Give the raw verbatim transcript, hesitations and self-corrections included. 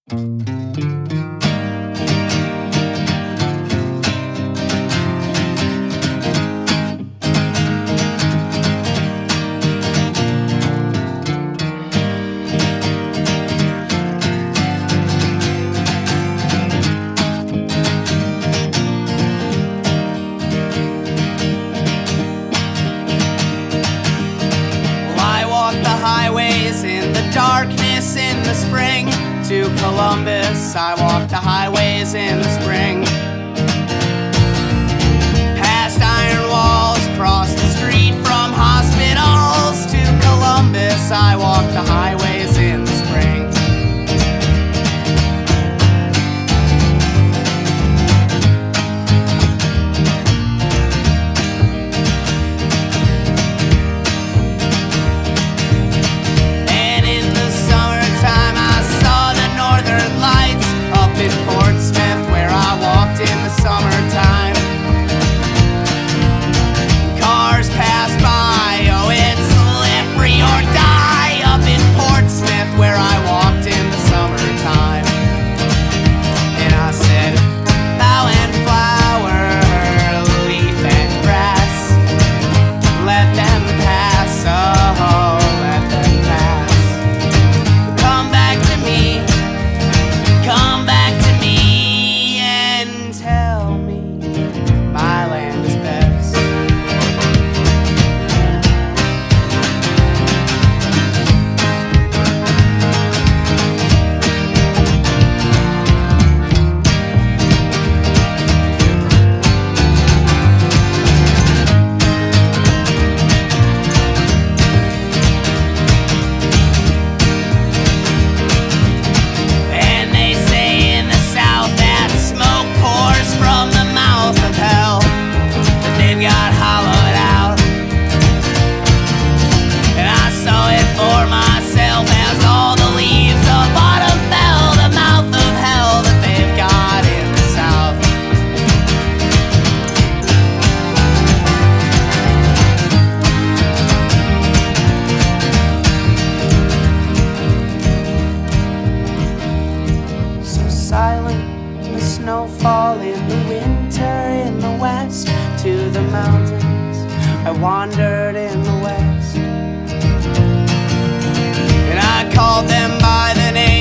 In the darkness in the spring, to Columbus I walk the highways in the spring. Past iron walls, across the street from hospitals, to Columbus I walk the highways in the spring. In Portsmouth, where I walked in the summertime, cars pass by, oh it's live free or die. Up in Portsmouth, where I walked in the summertime, and I said, bough and flower, leaf and grass, let them pass, oh let them pass. Come back to me, come back. Silent in the snowfall, in the winter in the west, to the mountains I wandered in the west, and I called them by the name